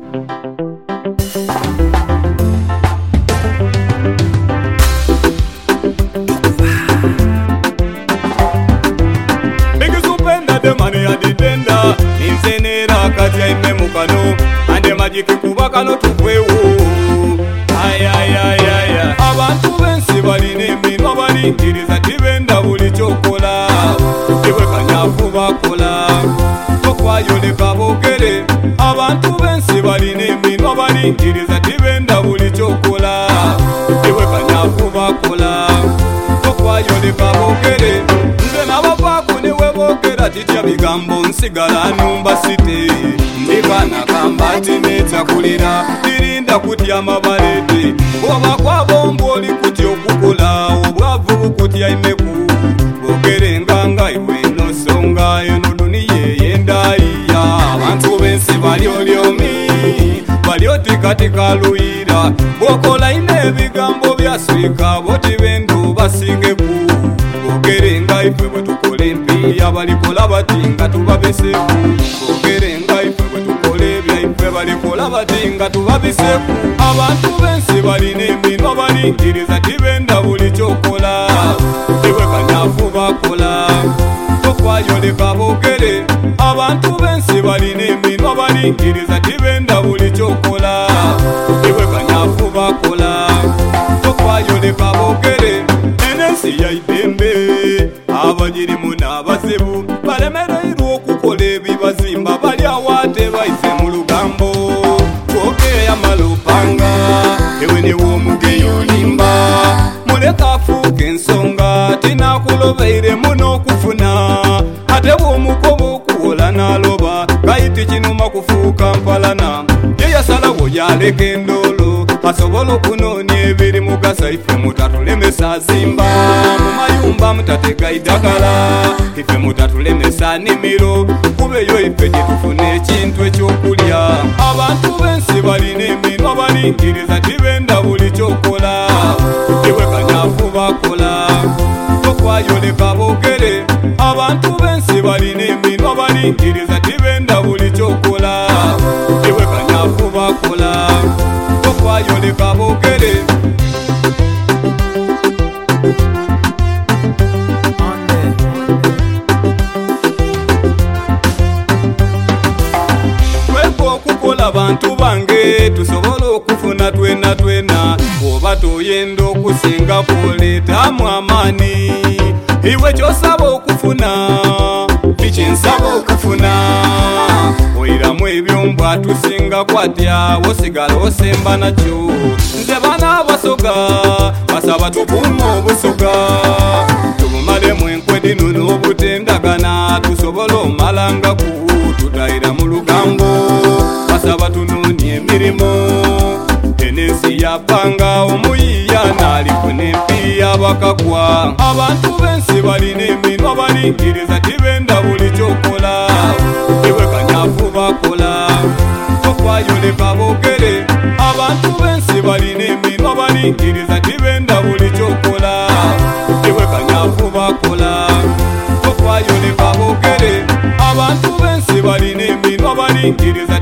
Inzenera kati ya ime mukano ande majiki kuba kano tukwewo ayayayaya abantu bensi balina eminwa balingiriza tibenda buli kyokola tibwe kanyafu bakola tokwayoleka boogere abantu bensi balina eminwa balingiriza tibenda buli kyokola tibwe kanyafu bakola tokwayoleka boogere nze nabavaako newe boogera titya bigambo nsigala numba site ndikana kamba tineta kulira tirinda kutya mabalete oba kwabombo oli kutya okukola obwavu bukutya imeku boogere nganga iwe nosonga eno duniya eyendaiya abantu bensi bali olyomi bali otikatika luyira bwokola ine ebigambo byaswika boti bendu basingeku boogere nga ife bwe tukola empiya balikola bati nga tubabiseku boogere nga ife bwe tukola ebyaife balikola bati nga tubabiseku abantu bensi balina eminwa balingiriza tibenda buli kyokola tibwe kanyafu bakola tokwayoleka boogere abantu bensi balina eminwa balingiriza tibenda buli kyokola tibwe kanyafu bakola tokwayoleka boogere enensi yaidembe abagirimu n'abazibu balemereirwa okukola ebibazimba bali awaate baise mu lugambo twogeya malupanga ewe newomugeyo limba muleka afuuka ensonga tinakulobeiremu n'okufuna ate bw'omukoba okuwola n'aloba gayiti kinuma kufuuka mpalana ye yasalawo yaleka endoolo asobola okunoonya ebiri mugasa ife mutatulemesa zimba mu mayumba mutatega idagala ife mutatulemesa nimiro kubeyo ife gyetufuna ekintu ekyokulya abantu bensi balina eminwa balingiriza tibenda buli kyokola tibwe kanyafu bakola tokwayoleka boogere abantu bensi balina eminwa balingiriza tibenda buli kyokola tibwe kanyafu bakola tokwayoleka boogere tweka okukola bantu bange tusobole okufuna twena oba toyenda okusinga kuleetamu amaani iwe kyosaba okufuna bikinsaba okufuna oyiramu ebyombw atusinga kwatya wosigala osemba nakyo nze bana abasoga basaba tukuuma obusoga tubumalemu enkwedinu n'obutendagana tusobole omalangaku tutayira mu lugambo basaba tunoonya emirimu enensi yabbanga omuyiya n'alifuna empiya bakagwa abantu bensi balina eminwa balingiriza tibenda buli kyokola tibwe kanyafu bakola tokwayoleka boogere abantu bensi balina eminwa balingiriza tibenda buli kyokola tibwe kanyafu bakola tokwayoleka boogere abantu bensi balina eminwa balingiriza